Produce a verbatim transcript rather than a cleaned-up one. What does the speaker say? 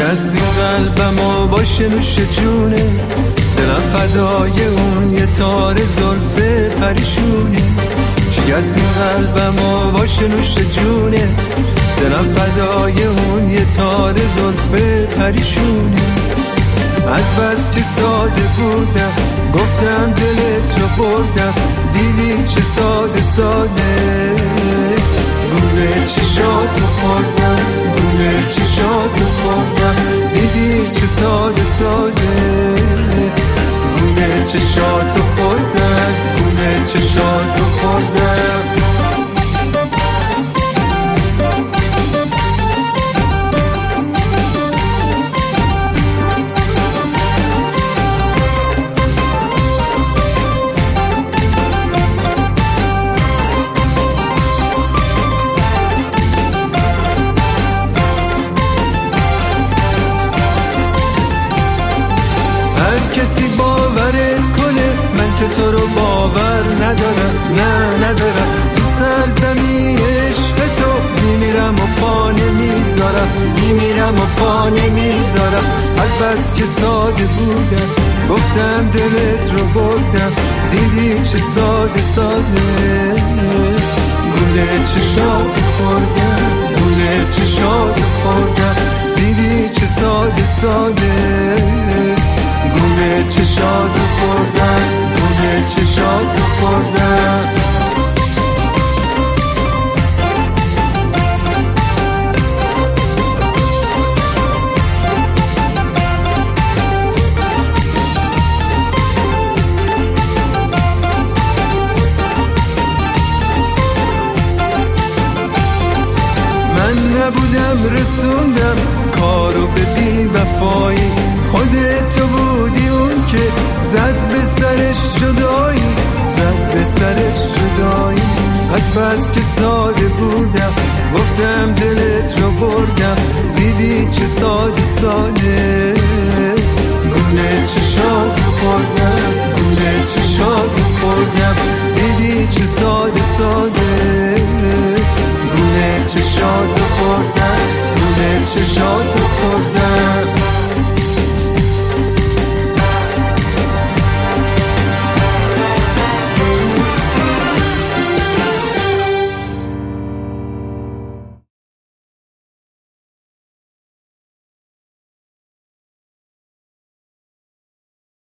شکستی قلبمو با شنوش جونه، دلم فدای اون یه تار زلف پریشونه. شکستی قلبمو با شنوش جونه، دلم فدای اون یه تار زلف پریشونه. از بس که ساده بودم گفتم دلت رو بردم، دیدی چه ساده ساده گونه چشاتو خوردم، گونه چشاتو خوردم. دیدی چه ساده ساده گونه چشاتو خوردم، گونه چشاتو خوردم. کسی باورت کنه من که تو رو باور ندارم، نه ندارم. تو سرزمین عشق تو میمیرم و پا نمیذارم، میمیرم و پا نمیذارم. از بس که ساده بودم گفتم دلت رو بردم، دیدی چه ساده ساده گونه چشاتو خوردم، گونه چشاتو خوردم. دیدی چه ساده ساده گونه چشاتو خوردم، گونه چشاتو خوردم. من نبودم رسوندم کارو به بی وفایی، خودت تو بودی اون که زد به سرش جدایی، زد به سرش جدایی. از بس که ساده بودم گفتم دلت رو بردم، دیدی چه ساده ساده گونه چشاتو خوردم، گونه چشاتو خوردم. دیدی چه ساده ساده گونه چشاتو خوردم، گونه چشاتو خوردم.